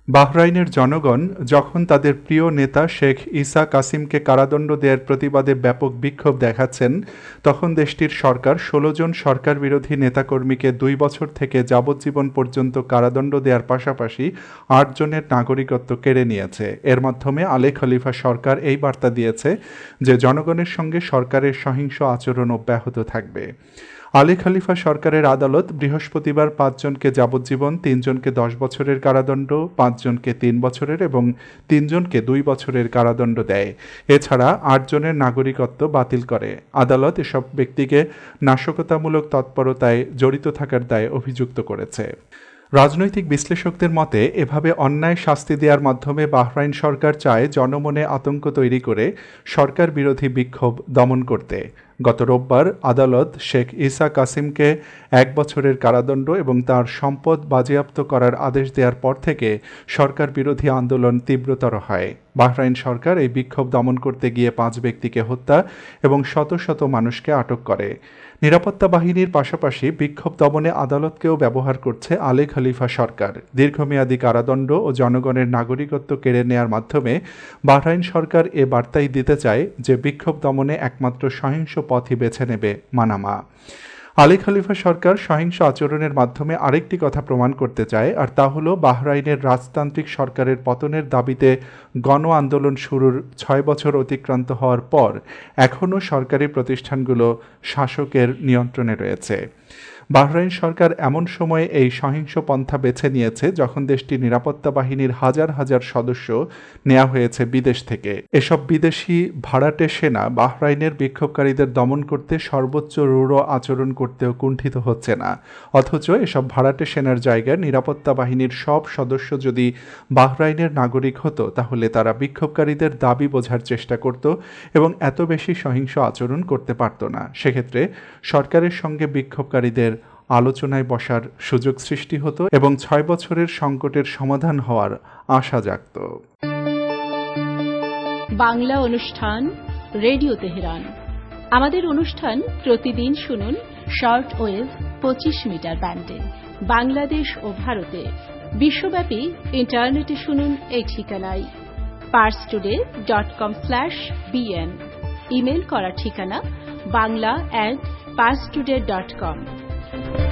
বাহরাইনের জনগণ যখন তাদের প্রিয় নেতা শেখ ঈসা কাসিমকে কারাদণ্ড দেওয়ার প্রতিবাদে ব্যাপক বিক্ষোভ দেখাচ্ছেন, তখন দেশটির সরকার ১৬ জন সরকারবিরোধী নেতাকর্মীকে ২ বছর থেকে যাবজ্জীবন পর্যন্ত কারাদণ্ড দেওয়ার পাশাপাশি ৮ জনের নাগরিকত্ব কেড়ে নিয়েছে। এর মাধ্যমে আলে খলিফা সরকার এই বার্তা দিয়েছে যে জনগণের সঙ্গে সরকারের সহিংস আচরণ অব্যাহত থাকবে। আলে খলিফা সরকারের আদালত বৃহস্পতিবার ৫ জনকে যাবজ্জীবন, ৩ জনকে ১০ বছরের কারাদণ্ড, ৫ জনকে ৩ বছরের এবং ৩ জনকে ২ বছরের কারাদণ্ড দেয়। এছাড়া ৮ জনের নাগরিকত্ব বাতিল করে। আদালত এসব ব্যক্তিকে নাশকতামূলক তৎপরতায় জড়িত থাকার দায়ে অভিযুক্ত করেছে। রাজনৈতিক বিশ্লেষকদের মতে এভাবে অন্যায় শাস্তি দেওয়ার মাধ্যমে বাহরাইন সরকার চায় জনমনে আতঙ্ক তৈরি করে সরকার বিরোধী বিক্ষোভ দমন করতে। গত রোববার আদালত শেখ ঈসা কাসিমকে ১ বছরের কারাদণ্ড এবং তার সম্পদ বাজেয়াপ্ত করার আদেশ দেওয়ার পর থেকে সরকার বিরোধী আন্দোলন তীব্রতর হয়। বাহরাইন সরকার এই বিক্ষোভ দমন করতে গিয়ে ৫ ব্যক্তিকে হত্যা এবং শত শত মানুষকে আটক করে। নিরাপত্তা বাহিনীর পাশাপাশি বিক্ষোভ দমনে আদালতকেও ব্যবহার করছে আলে খলিফা সরকার। দীর্ঘমেয়াদী কারাদণ্ড ও জনগণের নাগরিকত্ব কেড়ে নেয়ার মাধ্যমে বাহরাইন সরকার এ বার্তাই দিতে চায় যে বিক্ষোভ দমনে একমাত্র সহিংস পথই বেছে নেবে মানামা। আলে খলিফা সরকার সহিংস আচরণের মাধ্যমে আরেকটি কথা প্রমাণ করতে চায়, আর তা হলো বাহরাইনের রাজতান্ত্রিক সরকারের পতনের দাবিতে গণ আন্দোলন শুরুর ৬ বছর অতিক্রান্ত হওয়ার পর এখনও সরকারি প্রতিষ্ঠানগুলো শাসকের নিয়ন্ত্রণে রয়েছে। বাহরাইন সরকার এমন সময়ে এই সহিংস পন্থা বেছে নিয়েছে যখন দেশটির নিরাপত্তা বাহিনীর হাজার হাজার সদস্য নেওয়া হয়েছে বিদেশ থেকে। এসব বিদেশি ভাড়াটে সেনা বাহরাইনের বিক্ষোভকারীদের দমন করতে সর্বোচ্চ রূঢ় আচরণ করতেও কুণ্ঠিত হচ্ছে না। অথচ এসব ভাড়াটে সেনার জায়গায় নিরাপত্তা বাহিনীর সব সদস্য যদি বাহরাইনের নাগরিক হতো তাহলে তারা বিক্ষোভকারীদের দাবি বোঝার চেষ্টা করত এবং এত বেশি সহিংস আচরণ করতে পারত না। সেক্ষেত্রে সরকারের সঙ্গে বিক্ষোভকারীদের আলোচনায় বসার সুযোগ সৃষ্টি হতো এবং ৬ বছরের সংকটের সমাধান হওয়ার আশা জাগত। বাংলা অনুষ্ঠান রেডিও তেহরান। আমাদের অনুষ্ঠান প্রতিদিন শুনুন শর্ট ওয়েভ ২৫ মিটার ব্যান্ডে বাংলাদেশ ও ভারতে। বিশ্বব্যাপী ইন্টারনেটে শুনুন এই ঠিকানায় parstoday.com/bn। ইমেল করার ঠিকানা bangla@parstoday.com।